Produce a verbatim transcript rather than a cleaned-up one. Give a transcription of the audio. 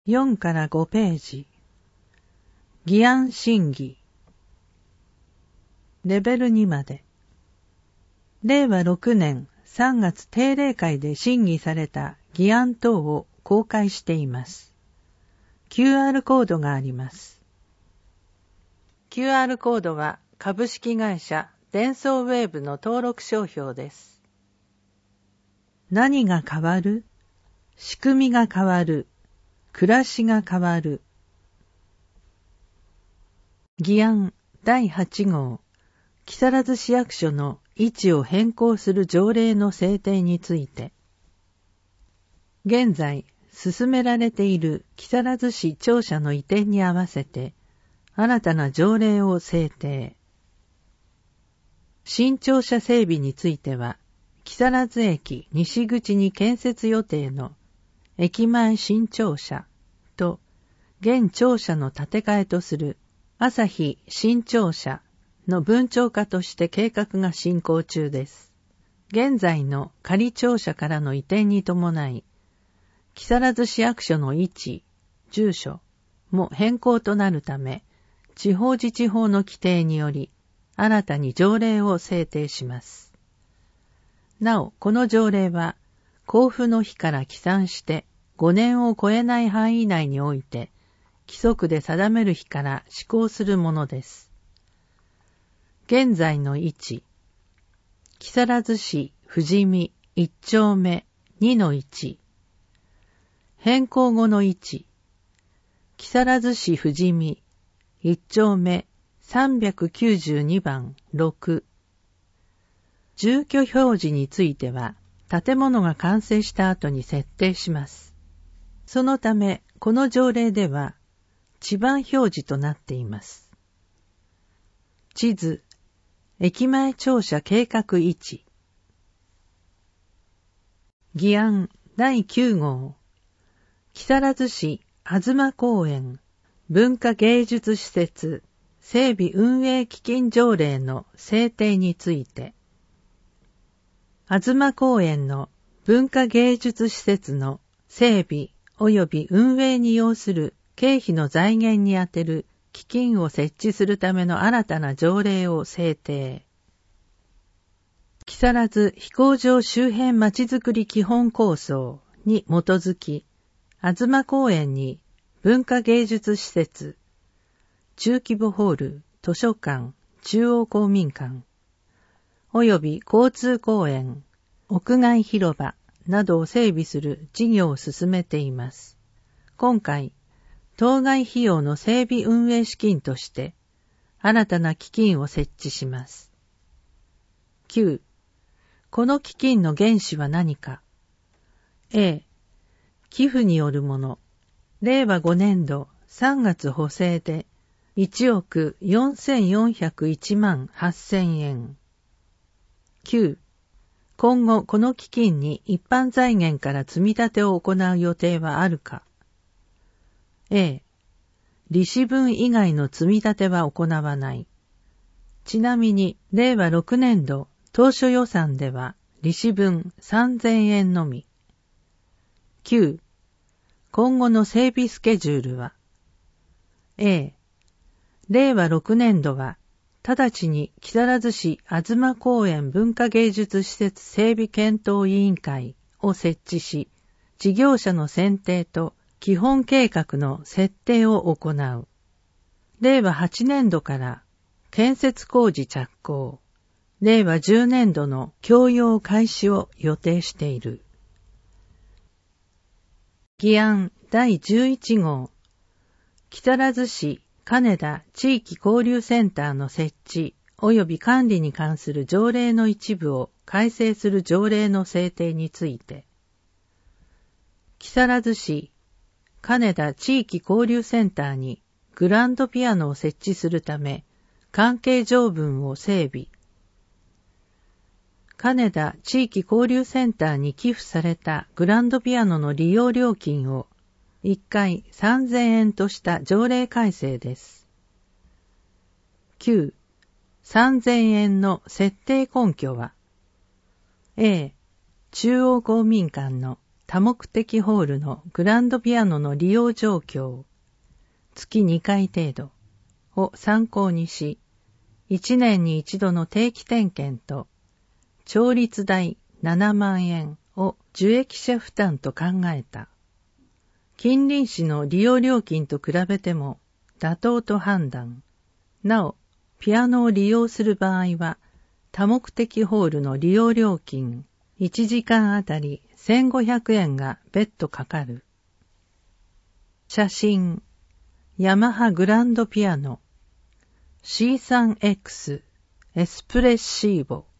よんからごページ。議案審議。レベルにまで。れいわろくねんさんがつ定例会で審議された議案等を公開しています。キューアール コードがあります。キューアール コードは株式会社デンソーウェーブの登録商標です。何が変わる？仕組みが変わる。暮らしが変わる。議案だいはち号、木更津市役所の位置を変更する条例の制定について、現在進められている木更津市庁舎の移転に合わせて、新たな条例を制定。新庁舎整備については、木更津駅西口に建設予定の駅前新庁舎と現庁舎の建て替えとする朝日新庁舎の分庁化として計画が進行中です。現在の仮庁舎からの移転に伴い、木更津市役所の位置、住所も変更となるため、地方自治法の規定により、新たに条例を制定します。なお、この条例は、公布の日から起算してごねんを超えない範囲内において、規則で定める日から施行するものです。現在の位置、木更津市富士見いっ丁目 にのいち、変更後の位置、木更津市富士見いっ丁目さんびゃくきゅうじゅうにばんろく、住居表示については、建物が完成した後に設定します。そのため、この条例では、地番表示となっています。地図、駅前庁舎計画位置。議案だいきゅう号、木更津市東公園文化芸術施設整備運営基金条例の制定について、東公園の文化芸術施設の整備及び運営に要する経費の財源に充てる基金を設置するための新たな条例を制定。木更津飛行場周辺まちづくり基本構想に基づき、東公園に文化芸術施設、中規模ホール、図書館、中央公民館、及び交通公園、屋外広場などを整備する事業を進めています。今回、当該費用の整備運営資金として、新たな基金を設置します。きゅう. この基金の原資は何か。A. 寄付によるもの。れいわごねんどさんがつ補正でいちおくよんせんよんひゃくいちまんはっせんえん。きゅう. 今後この基金に一般財源から積み立てを行う予定はあるか。A. 利子分以外の積み立ては行わない。ちなみにれいわろくねんど当初予算では利子分さんぜんえんのみ。きゅう. 今後の整備スケジュールは A. れいわろくねんどは直ちに木更津市東公園文化芸術施設整備検討委員会を設置し、事業者の選定と基本計画の設定を行う。れいわはちねんどから建設工事着工。れいわじゅうねんどの供用開始を予定している。議案だいじゅういち号、木更津市金田地域交流センターの設置及び管理に関する条例の一部を改正する条例の制定について、木更津市金田地域交流センターにグランドピアノを設置するため、関係条文を整備。金田地域交流センターに寄付されたグランドピアノの利用料金をいっかいさんぜんえんとした条例改正です。きゅう. さんぜんえんの設定根拠は A. 中央公民館の多目的ホールのグランドピアノの利用状況、月にかい程度を参考にし、いちねんに一度の定期点検と、調律代ななまんえんを受益者負担と考えた。近隣市の利用料金と比べても妥当と判断。なお、ピアノを利用する場合は、多目的ホールの利用料金いちじかんあたりせんごひゃくえんが別途かかる。写真、ヤマハグランドピアノ シースリーエックス エスプレッシーボ